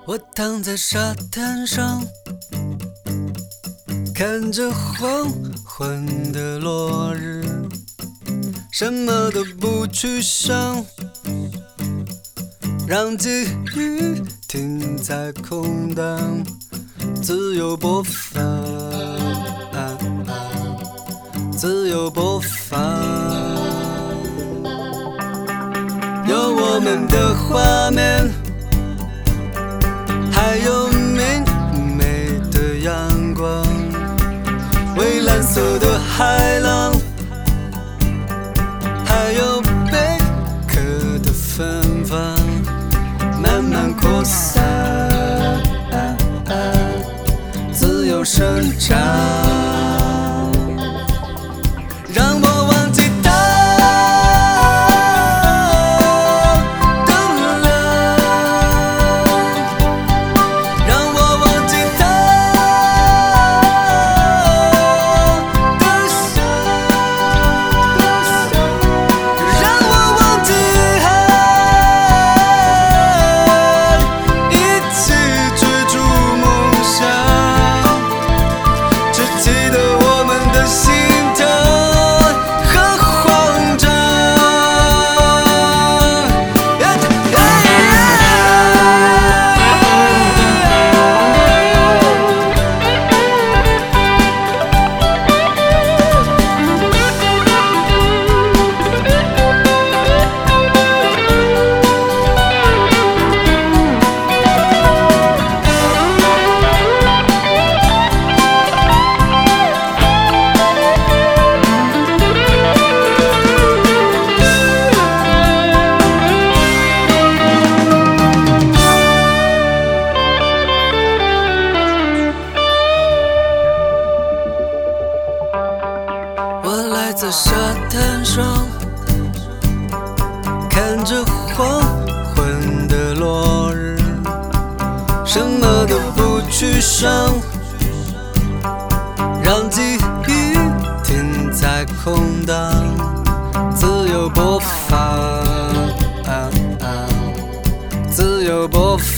我躺在沙滩上，看着黄昏的落日，什么都不去想，让记忆停在空档，自由播放，自由播放，有我们的画面，还有明媚的阳光，蔚蓝色的海浪，还有贝壳的芬芳，慢慢扩散，自由生长，让我忘记它的冷，让我忘记它的伤，让我忘记爱，一起追逐梦想，只记得我们的心疼和慌张。我赖在沙滩上，看着黄昏的落日，什么都不去想，让记忆停在空档，自由播放，自由播放。